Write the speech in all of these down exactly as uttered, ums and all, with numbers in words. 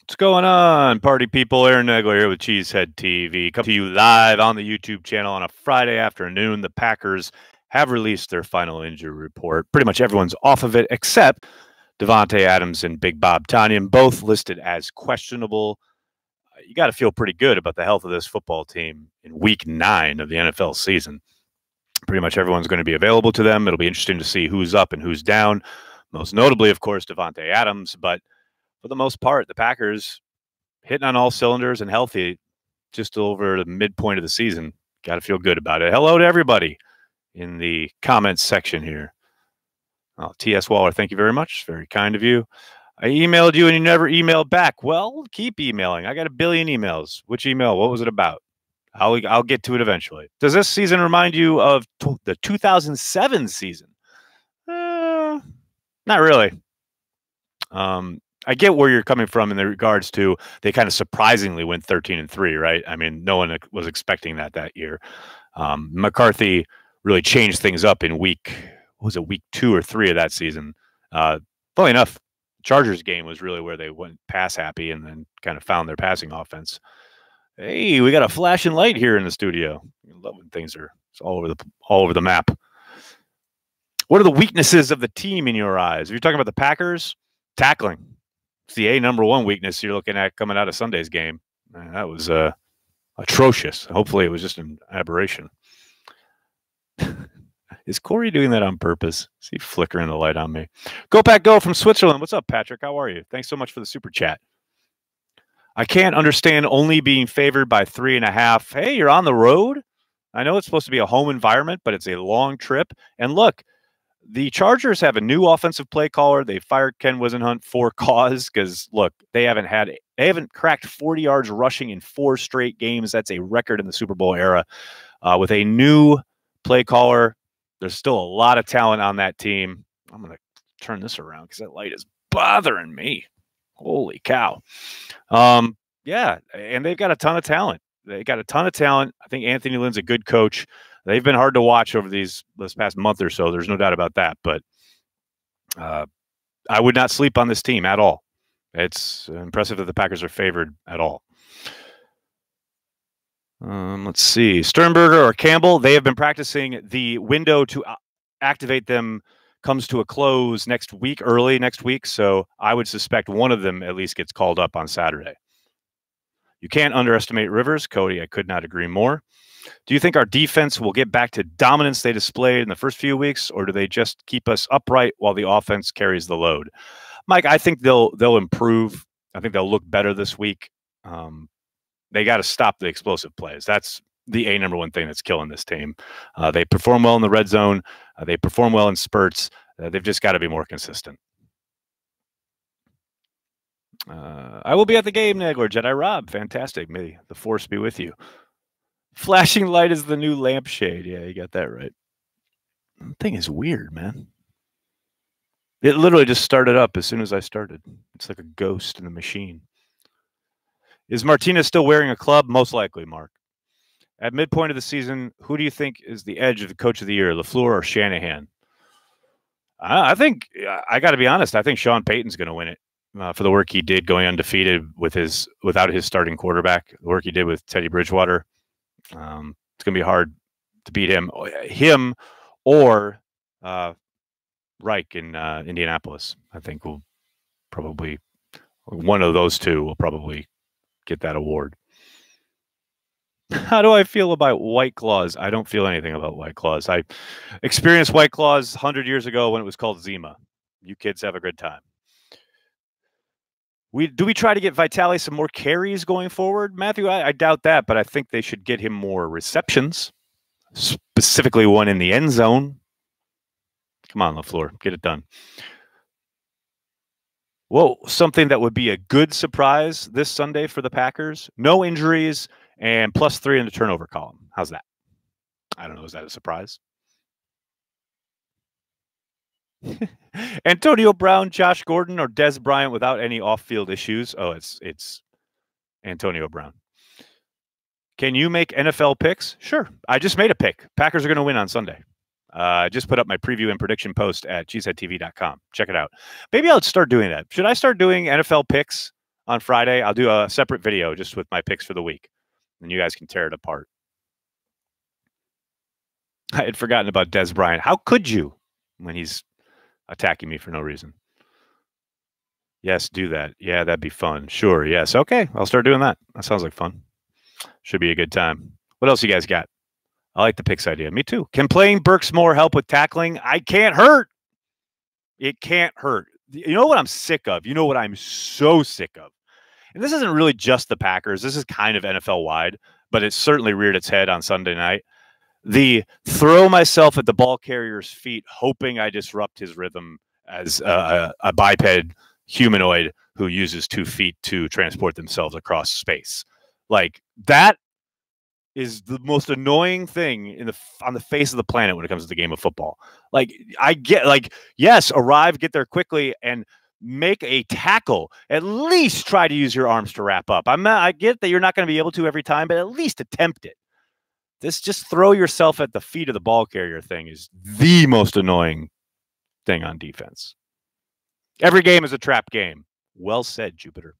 What's going on, party people? Aaron Nagler here with Cheesehead T V. Come to you live on the YouTube channel on a Friday afternoon. The Packers have released their final injury report. Pretty much everyone's off of it except Davante Adams and Big Bob Tonyan, both listed as questionable. You got to feel pretty good about the health of this football team in week nine of the N F L season. Pretty much everyone's going to be available to them. It'll be interesting to see who's up and who's down. Most notably, of course, Davante Adams, but for the most part, the Packers hitting on all cylinders and healthy just over the midpoint of the season. Got to feel good about it. Hello to everybody in the comments section here. Oh, T S Waller, thank you very much. Very kind of you. I emailed you and you never emailed back. Well, keep emailing. I got a billion emails. Which email? What was it about? I'll, I'll get to it eventually. Does this season remind you of t- the two thousand seven season? Uh, not really. Um, I get where you're coming from in the regards to they kind of surprisingly went thirteen and three, right? I mean, no one was expecting that that year. Um, McCarthy really changed things up in week, what was it, week two or three of that season. Uh, funny enough, Chargers game was really where they went pass happy and then kind of found their passing offense. Hey, we got a flashing light here in the studio. I love when things are all over the all over the map. What are the weaknesses of the team in your eyes? If you're talking about the Packers, tackling. It's the A number one weakness you're looking at coming out of Sunday's game. Man, that was uh, atrocious. Hopefully it was just an aberration. Is Corey doing that on purpose? Is he flickering the light on me? Go Pack Go from Switzerland. What's up, Patrick? How are you? Thanks so much for the super chat. I can't understand only being favored by three and a half. Hey, you're on the road. I know it's supposed to be a home environment, but it's a long trip. And look, the Chargers have a new offensive play caller. They fired Ken Wisenhunt for cause because, look, they haven't had they haven't cracked forty yards rushing in four straight games. That's a record in the Super Bowl era. Uh, with a new play caller, there's still a lot of talent on that team. I'm going to turn this around because that light is bothering me. Holy cow. Um, yeah, and they've got a ton of talent. They got a ton of talent. I think Anthony Lynn's a good coach. They've been hard to watch over these this past month or so. There's no doubt about that. But uh, I would not sleep on this team at all. It's impressive that the Packers are favored at all. Um, let's see. Sternberger or Campbell, they have been practicing. The window to activate them comes to a close next week, early next week. So I would suspect one of them at least gets called up on Saturday. You can't underestimate Rivers. Cody, I could not agree more. Do you think our defense will get back to dominance they displayed in the first few weeks, or do they just keep us upright while the offense carries the load? Mike, I think they'll they'll improve. I think they'll look better this week. Um, they got to stop the explosive plays. That's the A number one thing that's killing this team. Uh, they perform well in the red zone. Uh, they perform well in spurts. Uh, they've just got to be more consistent. Uh, I will be at the game, Nagler. Jedi Rob, fantastic. May the force be with you. Flashing light is the new lampshade. Yeah, you got that right. The thing is weird, man. It literally just started up as soon as I started. It's like a ghost in the machine. Is Martinez still wearing a club? Most likely, Mark. At midpoint of the season, who do you think is the edge of the coach of the year, LaFleur or Shanahan? I, I think, I got to be honest, I think Sean Payton's going to win it uh, for the work he did going undefeated with his without his starting quarterback, the work he did with Teddy Bridgewater. Um, it's going to be hard to beat him, him or uh, Reich in uh, Indianapolis. I think will probably one of those two will probably get that award. How do I feel about White Claws? I don't feel anything about White Claws. I experienced White Claws one hundred years ago when it was called Zima. You kids have a good time. We do we try to get Vitale some more carries going forward, Matthew? I, I doubt that, but I think they should get him more receptions, specifically one in the end zone. Come on, LaFleur, get it done. Whoa, something that would be a good surprise this Sunday for the Packers. No injuries and plus three in the turnover column. How's that? I don't know. Is that a surprise? Antonio Brown, Josh Gordon, or Dez Bryant without any off-field issues? Oh, it's it's Antonio Brown. Can you make N F L picks? Sure. I just made a pick. Packers are going to win on Sunday. Uh, I just put up my preview and prediction post at cheesehead T V dot com. Check it out. Maybe I'll start doing that. Should I start doing N F L picks on Friday. I'll do a separate video just with my picks for the week, and you guys can tear it apart. I had forgotten about Dez Bryant. How could you when he's attacking me for no reason? Yes, do that. Yeah, that'd be fun. Sure, yes. Okay, I'll start doing that. That sounds like fun. Should be a good time. What else you guys got? I like the picks idea. Me too. Can playing Burks more help with tackling? I can't hurt. It can't hurt. You know what I'm sick of? You know what I'm so sick of? And this isn't really just the Packers. This is kind of N F L-wide, but it certainly reared its head on Sunday night. The throw myself at the ball carrier's feet, hoping I disrupt his rhythm as a, a, a biped humanoid who uses two feet to transport themselves across space. Like, that is the most annoying thing in the on the face of the planet when it comes to the game of football. Like, I get, like, yes, arrive, get there quickly, and make a tackle. At least try to use your arms to wrap up. I'm not, I get that you're not going to be able to every time, but at least attempt it. This just throw yourself at the feet of the ball carrier thing is the most annoying thing on defense. Every game is a trap game. Well said, Jupiter.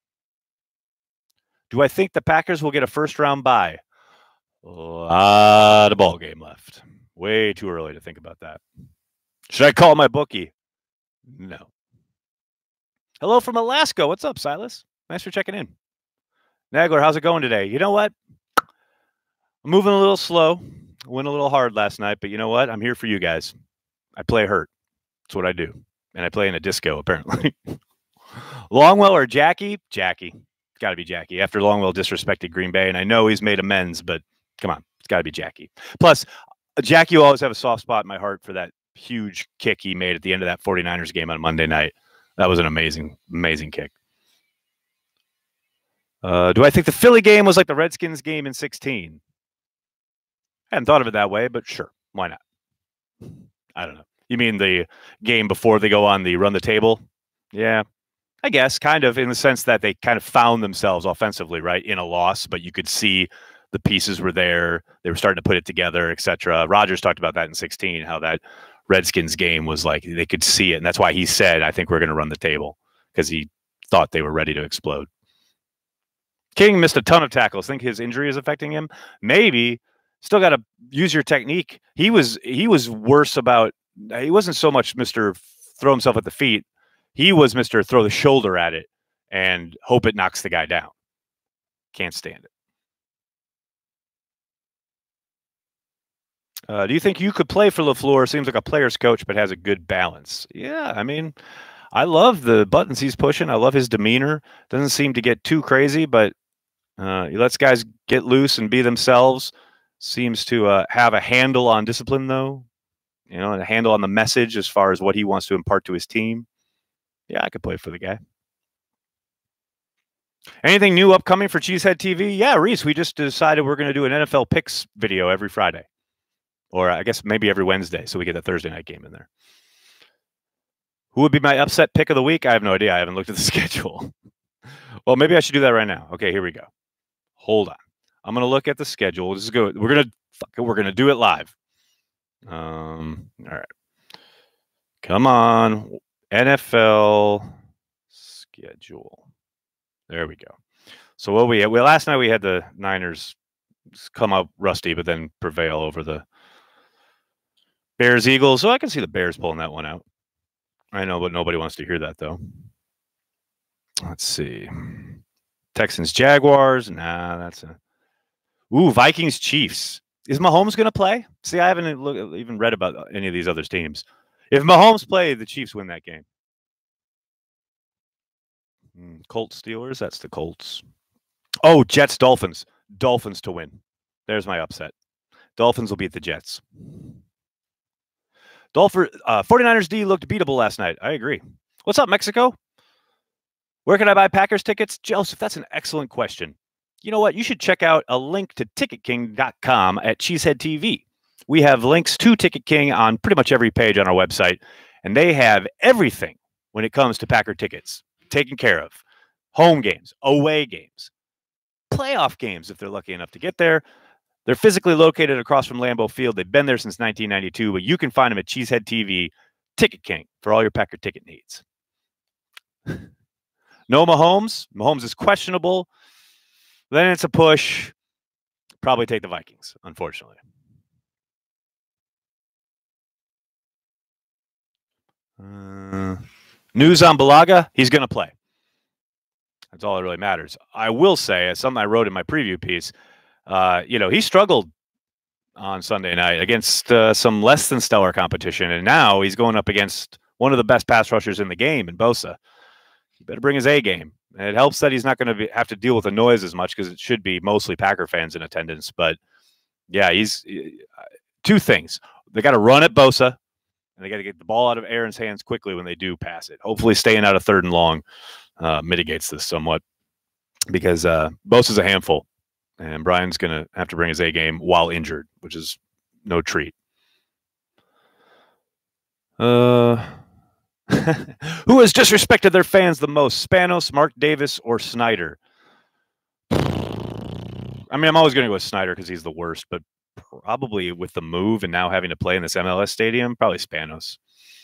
Do I think the Packers will get a first round bye? A lot of ball game left. Way too early to think about that. Should I call my bookie? No. Hello from Alaska. What's up, Silas? Thanks for checking in. Nagler, how's it going today? You know what? I'm moving a little slow. Went a little hard last night, but you know what? I'm here for you guys. I play hurt. That's what I do. And I play in a disco, apparently. Longwell or Jackie? Jackie. It's got to be Jackie. After Longwell disrespected Green Bay, and I know he's made amends, but come on. It's got to be Jackie. Plus, Jackie will always have a soft spot in my heart for that huge kick he made at the end of that 49ers game on Monday night. That was an amazing, amazing kick. Uh, do I think the Philly game was like the Redskins game in sixteen? I hadn't thought of it that way, but sure. Why not? I don't know. You mean the game before they go on the run the table? Yeah, I guess kind of in the sense that they kind of found themselves offensively, right, in a loss, but you could see the pieces were there. They were starting to put it together, et cetera. Rodgers talked about that in sixteen, how that Redskins game was like they could see it. And that's why he said, I think we're going to run the table, because he thought they were ready to explode. King missed a ton of tackles. Think his injury is affecting him? Maybe. Still got to use your technique. He was he was worse about, he wasn't so much Mister throw himself at the feet. He was Mister throw the shoulder at it and hope it knocks the guy down. Can't stand it. Uh, do you think you could play for LaFleur? Seems like a player's coach, but has a good balance. Yeah, I mean, I love the buttons he's pushing. I love his demeanor. Doesn't seem to get too crazy, but uh, he lets guys get loose and be themselves. Seems to uh, have a handle on discipline, though. You know, and a handle on the message as far as what he wants to impart to his team. Yeah, I could play for the guy. Anything new upcoming for Cheesehead T V? Yeah, Reese, we just decided we're going to do an N F L picks video every Friday. Or I guess maybe every Wednesday, so we get the Thursday night game in there. Who would be my upset pick of the week? I have no idea. I haven't looked at the schedule. Well, maybe I should do that right now. Okay, here we go. Hold on. I'm going to look at the schedule. This is good. We're going to we're going to do it live. Um, all right. Come on. N F L schedule. There we go. So what we had, well, last night we had the Niners come up rusty, but then prevail over the Bears Eagles. So I can see the Bears pulling that one out. I know, but nobody wants to hear that, though. Let's see. Texans Jaguars. Nah, that's a. Ooh, Vikings Chiefs. Is Mahomes going to play? See, I haven't look, even read about any of these other teams. If Mahomes play, the Chiefs win that game. Mm, Colts Steelers. That's the Colts. Oh, Jets Dolphins. Dolphins to win. There's my upset. Dolphins will beat the Jets. Dolphin, uh, 49ers D looked beatable last night. I agree. What's up, Mexico? Where can I buy Packers tickets? Joseph, that's an excellent question. You know what? You should check out a link to ticket king dot com at Cheesehead T V. We have links to Ticket King on pretty much every page on our website, and they have everything when it comes to Packer tickets taken care of. Home games, away games, playoff games if they're lucky enough to get there. They're physically located across from Lambeau Field. They've been there since nineteen ninety-two, but you can find them at Cheesehead T V, Ticket King, for all your Packer ticket needs. No Mahomes. Mahomes is questionable. Then it's a push. Probably take the Vikings, unfortunately. Uh, news on Bulaga. He's going to play. That's all that really matters. I will say, as something I wrote in my preview piece, uh, you know, he struggled on Sunday night against uh, some less than stellar competition, and now he's going up against one of the best pass rushers in the game in Bosa. He better bring his A game. And it helps that he's not going to have to deal with the noise as much because it should be mostly Packer fans in attendance. But yeah, he's uh, two things. They got to run at Bosa, and they got to get the ball out of Aaron's hands quickly when they do pass it. Hopefully staying out of third and long uh, mitigates this somewhat because uh, Bosa's a handful, and Brian's going to have to bring his A game while injured, which is no treat. Uh... Who has disrespected their fans the most? Spanos, Mark Davis, or Snyder? I mean, I'm always going to go with Snyder because he's the worst, but probably with the move and now having to play in this M L S stadium, probably Spanos.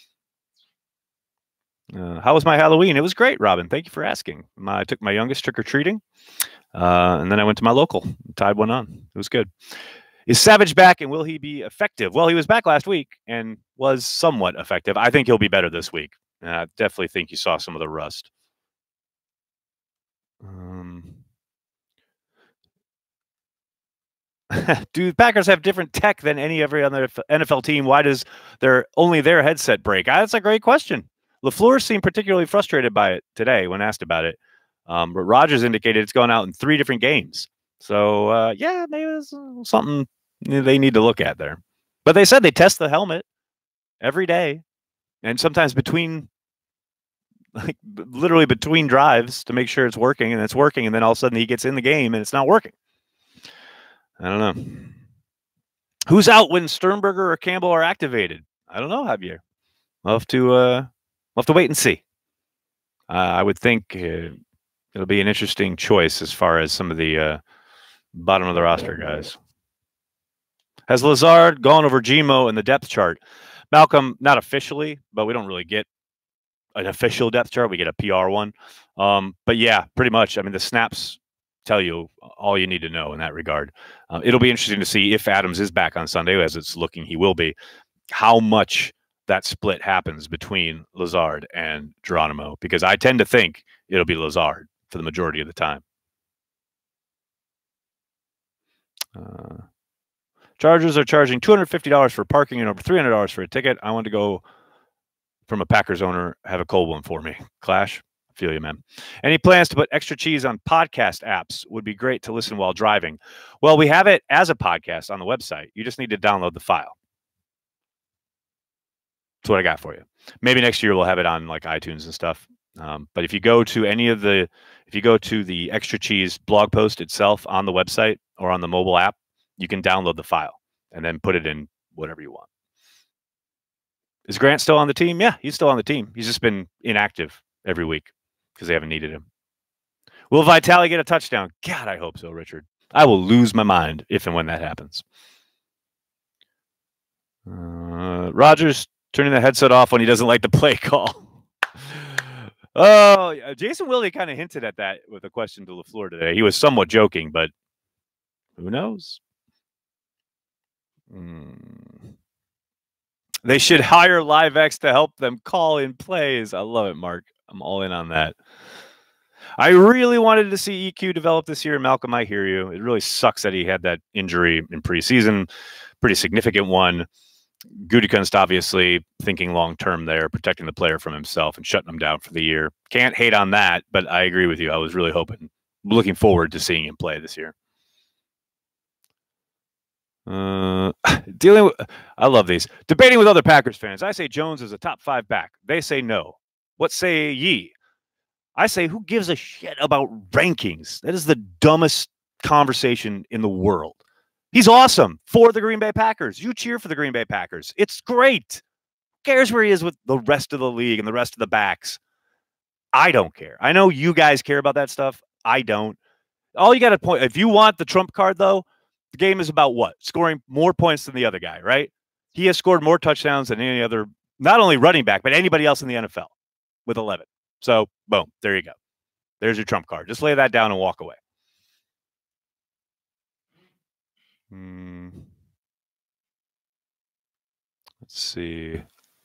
Uh, how was my Halloween? It was great, Robin. Thank you for asking. My, I took my youngest trick-or-treating, uh, and then I went to my local, tied one on. It was good. Is Savage back, and will he be effective? Well, he was back last week and was somewhat effective. I think he'll be better this week. And I definitely think you saw some of the rust. Um, do the Packers have different tech than any every other N F L team? Why does their only their headset break? That's a great question. LaFleur seemed particularly frustrated by it today when asked about it. Um, but Rodgers indicated it's gone out in three different games. So, uh, yeah, maybe it's something they need to look at there. But they said they test the helmet every day and sometimes between, like, literally between drives to make sure it's working, and it's working, and then all of a sudden he gets in the game and it's not working. I don't know. Who's out when Sternberger or Campbell are activated? I don't know, Javier. We'll have to, uh, we'll have to wait and see. Uh, I would think uh, it'll be an interesting choice as far as some of the uh, bottom of the roster guys. Has Lazard gone over Gmo in the depth chart? Malcolm, not officially, but we don't really get an official depth chart. We get a P R one. Um, but yeah, pretty much. I mean, the snaps tell you all you need to know in that regard. Uh, it'll be interesting to see if Adams is back on Sunday, as it's looking he will be, how much that split happens between Lazard and Geronimo, because I tend to think it'll be Lazard for the majority of the time. Uh, Chargers are charging two hundred fifty dollars for parking and over three hundred dollars for a ticket. I want to go from a Packers owner, have a cold one for me. Clash, I feel you, man. Any plans to put Extra Cheese on podcast apps? Would be great to listen while driving. Well, we have it as a podcast on the website. You just need to download the file. That's what I got for you. Maybe next year we'll have it on like iTunes and stuff. Um, but if you go to any of the, if you go to the Extra Cheese blog post itself on the website or on the mobile app, you can download the file and then put it in whatever you want. Is Grant still on the team? Yeah, he's still on the team. He's just been inactive every week because they haven't needed him. Will Vitale get a touchdown? God, I hope so, Richard. I will lose my mind if and when that happens. Uh, Rodgers turning the headset off when he doesn't like the play call. Oh, Jason Willie kind of hinted at that with a question to LaFleur today. He was somewhat joking, but who knows? Mm. They should hire LiveX to help them call in plays. I love it, Mark. I'm all in on that. I really wanted to see E Q develop this year. Malcolm, I hear you. It really sucks that he had that injury in preseason. Pretty significant one. Gutekunst obviously thinking long-term there, protecting the player from himself and shutting him down for the year. Can't hate on that, but I agree with you. I was really hoping, looking forward to seeing him play this year. Uh, dealing with, I love these. Debating with other Packers fans. I say Jones is a top five back. They say no. What say ye? I say, who gives a shit about rankings? That is the dumbest conversation in the world. He's awesome for the Green Bay Packers. You cheer for the Green Bay Packers. It's great. Who cares where he is with the rest of the league and the rest of the backs? I don't care. I know you guys care about that stuff. I don't. All you got to point, if you want the trump card, though, the game is about what? Scoring more points than the other guy, right? He has scored more touchdowns than any other, not only running back, but anybody else in the N F L with eleven. So, boom, there you go. There's your trump card. Just lay that down and walk away. Hmm. Let's see.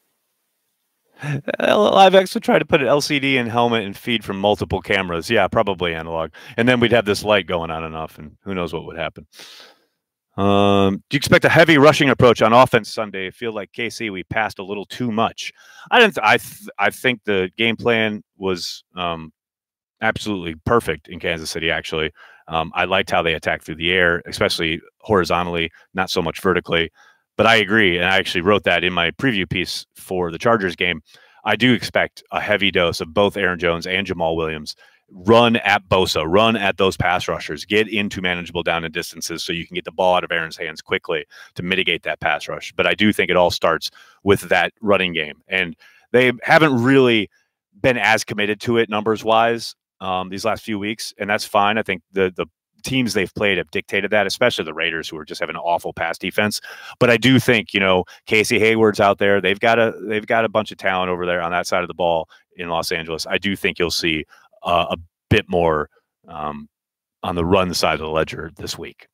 LiveX would try to put an L C D in helmet and feed from multiple cameras. Yeah, probably analog. And then we'd have this light going on and off, and who knows what would happen. Um, do you expect a heavy rushing approach on offense Sunday? I feel like K C, we passed a little too much. I didn't. Th I th I think the game plan was um, absolutely perfect in Kansas City. Actually, um, I liked how they attacked through the air, especially horizontally, not so much vertically. But I agree, and I actually wrote that in my preview piece for the Chargers game. I do expect a heavy dose of both Aaron Jones and Jamal Williams. Run at Bosa, run at those pass rushers, get into manageable down and distances so you can get the ball out of Aaron's hands quickly to mitigate that pass rush. But I do think it all starts with that running game. And they haven't really been as committed to it numbers-wise um, these last few weeks, and that's fine. I think the the teams they've played have dictated that, especially the Raiders, who are just having an awful pass defense. But I do think, you know, Casey Hayward's out there. They've got a they've got a bunch of talent over there on that side of the ball in Los Angeles. I do think you'll see uh, a bit more um, on the run side of the ledger this week.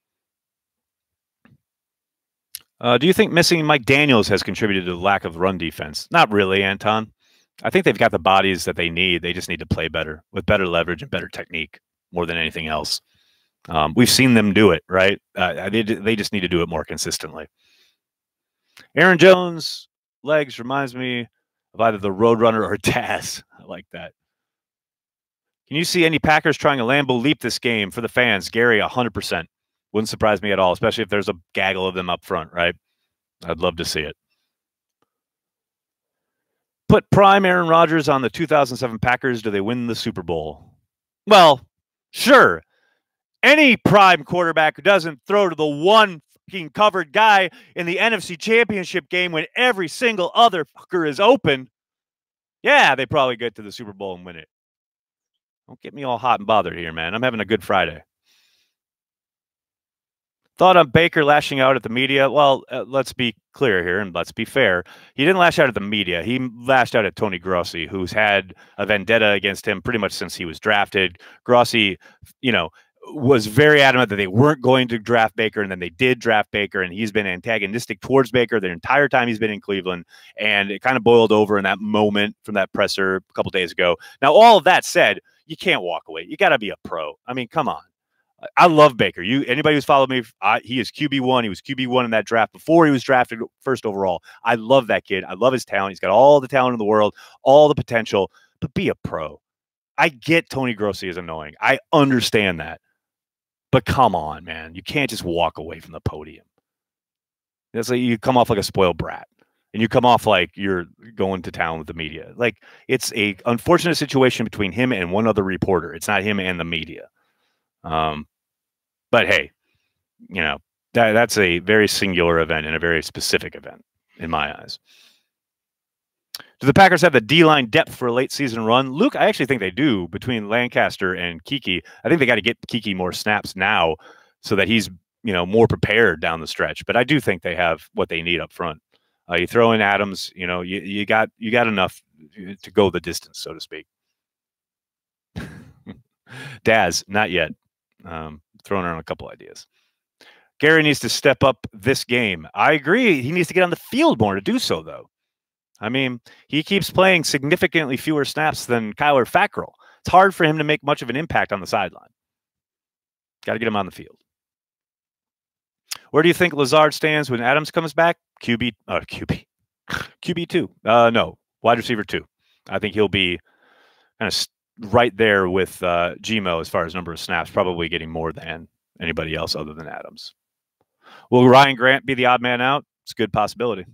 Uh, do you think missing Mike Daniels has contributed to the lack of run defense? Not really, Anton. I think they've got the bodies that they need. They just need to play better with better leverage and better technique more than anything else. Um, we've seen them do it, right? Uh, they, they just need to do it more consistently. Aaron Jones' legs reminds me of either the Roadrunner or Taz. I like that. Can you see any Packers trying a Lambeau leap this game for the fans? Gary, one hundred percent. Wouldn't surprise me at all, especially if there's a gaggle of them up front, right? I'd love to see it. Put prime Aaron Rodgers on the two thousand seven Packers. Do they win the Super Bowl? Well, sure. Any prime quarterback who doesn't throw to the one fucking covered guy in the N F C Championship game when every single other fucker is open, yeah, they probably get to the Super Bowl and win it. Don't get me all hot and bothered here, man. I'm having a good Friday. Thought on Baker lashing out at the media? Well, uh, let's be clear here and let's be fair. He didn't lash out at the media. He lashed out at Tony Grossi, who's had a vendetta against him pretty much since he was drafted. Grossi, you know, was very adamant that they weren't going to draft Baker, and then they did draft Baker, and he's been antagonistic towards Baker the entire time he's been in Cleveland, and it kind of boiled over in that moment from that presser a couple days ago. Now, all of that said, you can't walk away. You got to be a pro. I mean, come on. I love Baker. You anybody who's followed me, I, he is Q B one. He was Q B one in that draft before he was drafted first overall. I love that kid. I love his talent. He's got all the talent in the world, all the potential, but be a pro. I get Tony Grossi is annoying. I understand that. But come on, man. You can't just walk away from the podium. It's like you come off like a spoiled brat. And you come off like you're going to town with the media. Like, it's a unfortunate situation between him and one other reporter. It's not him and the media. Um, but hey, you know, that that's a very singular event and a very specific event in my eyes. Do the Packers have the D-line depth for a late season run? Luke, I actually think they do between Lancaster and Kiki. I think they got to get Kiki more snaps now so that he's, you know, more prepared down the stretch. But I do think they have what they need up front. Uh, you throw in Adams, you know, you, you got you got enough to go the distance, so to speak. Daz, not yet. Um, throwing around a couple ideas. Gary needs to step up this game. I agree. He needs to get on the field more to do so, though. I mean, he keeps playing significantly fewer snaps than Kyler Fackrell. It's hard for him to make much of an impact on the sideline. Got to get him on the field. Where do you think Lazard stands when Adams comes back? Q B, uh, Q B, Q B two. Uh, no, wide receiver two. I think he'll be kind of right there with uh, Gmo as far as number of snaps, probably getting more than anybody else other than Adams. Will Ryan Grant be the odd man out? It's a good possibility.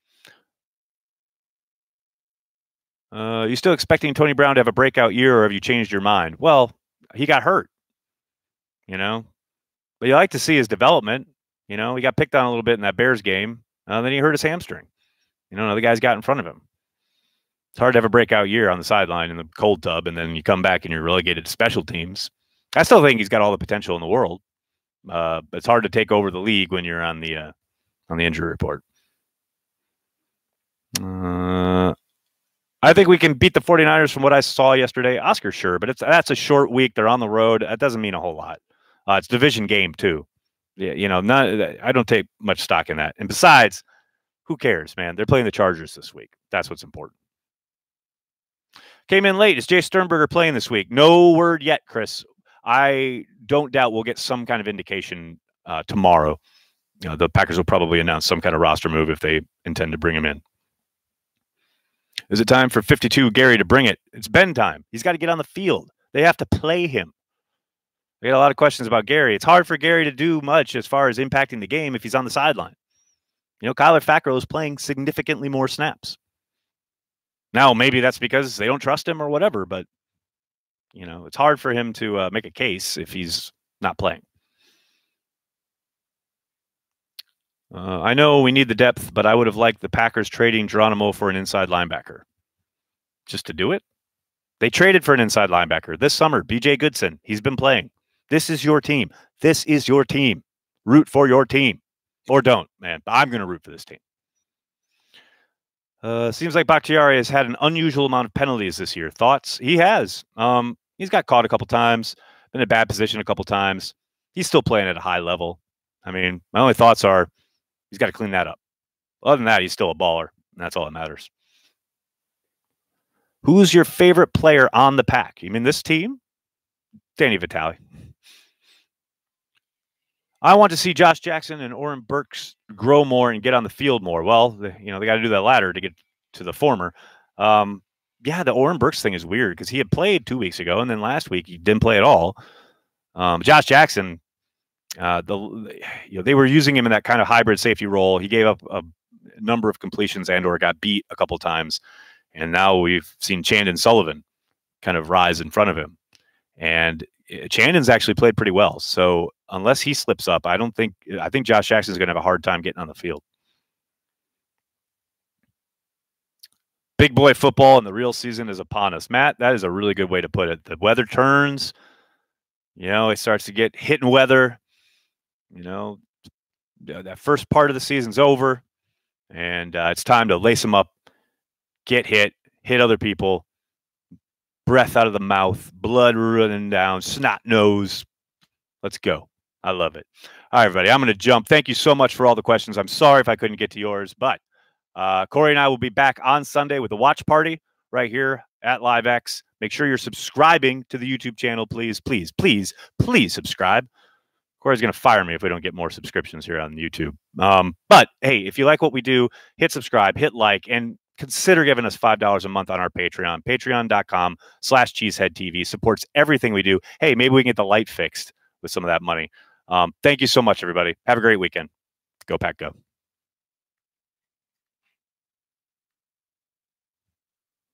Uh, you still expecting Tony Brown to have a breakout year, or have you changed your mind? Well, he got hurt, you know, but you like to see his development. You know, he got picked on a little bit in that Bears game. Uh, then he hurt his hamstring. You know, the guys got in front of him. It's hard to have a breakout year on the sideline in the cold tub, and then you come back and you're relegated to special teams. I still think he's got all the potential in the world, uh, but it's hard to take over the league when you're on the uh, on the injury report. Uh, I think we can beat the 49ers from what I saw yesterday. Oscar, sure, but it's that's a short week. They're on the road. That doesn't mean a whole lot. Uh, it's a division game too. Yeah, you know, not I don't take much stock in that. And besides, who cares, man? They're playing the Chargers this week. That's what's important. Came in late. Is Jay Sternberger playing this week? No word yet, Chris. I don't doubt we'll get some kind of indication uh, tomorrow. You know, the Packers will probably announce some kind of roster move if they intend to bring him in. Is it time for fifty-two Gary to bring it? It's Ben time. He's got to get on the field. They have to play him. We got a lot of questions about Gary. It's hard for Gary to do much as far as impacting the game if he's on the sideline. You know, Kyler Fackrell is playing significantly more snaps. Now, maybe that's because they don't trust him or whatever, but, you know, it's hard for him to uh, make a case if he's not playing. Uh, I know we need the depth, but I would have liked the Packers trading Geronimo for an inside linebacker. Just to do it? They traded for an inside linebacker this summer, B J Goodson. He's been playing. This is your team. This is your team. Root for your team. Or don't, man. I'm going to root for this team. Uh, seems like Bakhtiari has had an unusual amount of penalties this year. Thoughts? He has. Um, he's got caught a couple times, been in a bad position a couple times. He's still playing at a high level. I mean, my only thoughts are he's got to clean that up. Other than that, he's still a baller, and that's all that matters. Who's your favorite player on the Pack? You mean this team? Danny Vitale. I want to see Josh Jackson and Oren Burks grow more and get on the field more. Well, the, you know, they got to do that latter to get to the former. Um, yeah, the Oren Burks thing is weird because he had played two weeks ago, and then last week he didn't play at all. Um, Josh Jackson, uh, the you know they were using him in that kind of hybrid safety role. He gave up a number of completions and or got beat a couple times, and now we've seen Chandon Sullivan kind of rise in front of him, and Chandon's actually played pretty well. So unless he slips up, I don't think I think Josh Jackson's going to have a hard time getting on the field. Big boy football and the real season is upon us. Matt, that is a really good way to put it. The weather turns. You know, it starts to get hit in weather. You know, that first part of the season's over, and uh, it's time to lace them up, get hit, hit other people, breath out of the mouth, blood running down, snot nose. Let's go. I love it. All right, everybody, I'm going to jump. Thank you so much for all the questions. I'm sorry if I couldn't get to yours, but uh, Corey and I will be back on Sunday with a watch party right here at LiveX. Make sure you're subscribing to the YouTube channel, please, please, please, please subscribe. Corey's going to fire me if we don't get more subscriptions here on YouTube. Um, but, hey, if you like what we do, hit subscribe, hit like, and consider giving us five dollars a month on our Patreon. Patreon.com slash CheeseheadTV supports everything we do. Hey, maybe we can get the light fixed with some of that money. Um, thank you so much, everybody. Have a great weekend. Go Pack Go.